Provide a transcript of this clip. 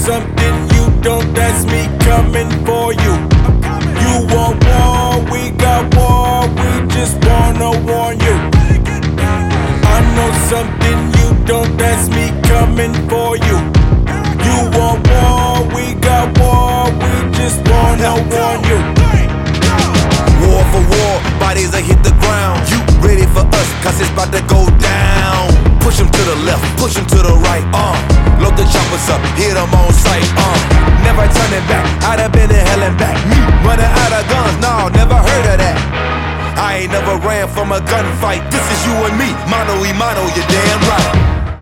something you don't, that's me coming for you. You want war, we got war, we just wanna warn you. I know something you don't, that's me coming for you. You want war, we got war, we just wanna warn you. War for war, bodies that hit the ground. You ready for us, cause it's about to go down. Push them to the left, push them to the right, load the choppers up, hit them on sight, never turning back, I'd have been in hell and back. Me running out of guns, no, never heard of that. I ain't never ran from a gunfight, this is you and me, mano y mano, you dig?